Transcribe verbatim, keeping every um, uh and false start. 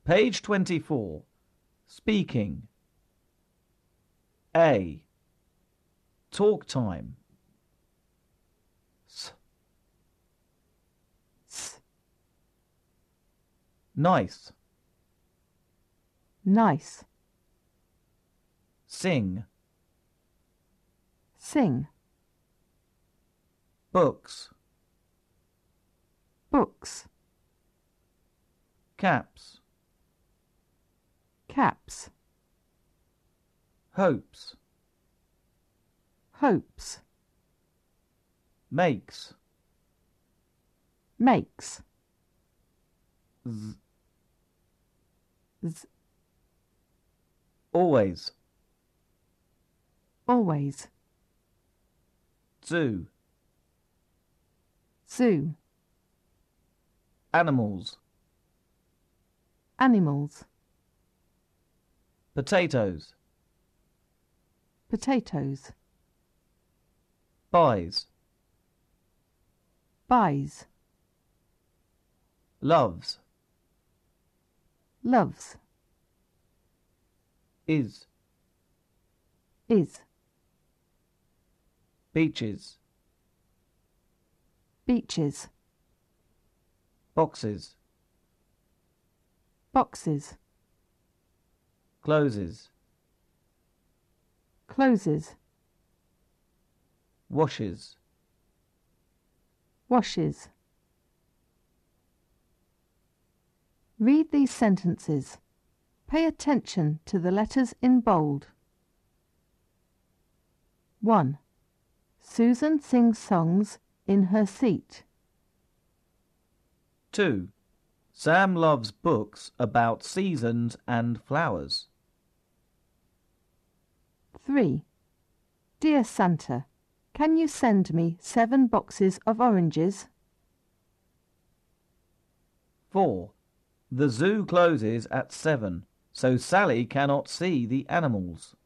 Page twenty-four. Speaking. A. Talk time. S. S. Nice. Nice. Sing. Sing. Books. Books. Caps. Caps. Hopes. Hopes. Makes. Makes. Z. Z. Always. Always. Zoo. Zoo. Animals. Animals. Potatoes. Potatoes. Buys. Buys. Loves. Loves. Is. Is. Beaches. Beaches. Boxes. Boxes. Closes. Closes. Washes. Washes. Read these sentences. Pay attention to the letters in bold. one. Susan sings songs in her seat. two. Sam loves books about seasons and flowers. three. Dear Santa, can you send me seven boxes of oranges? four. The zoo closes at seven, so Sally cannot see the animals.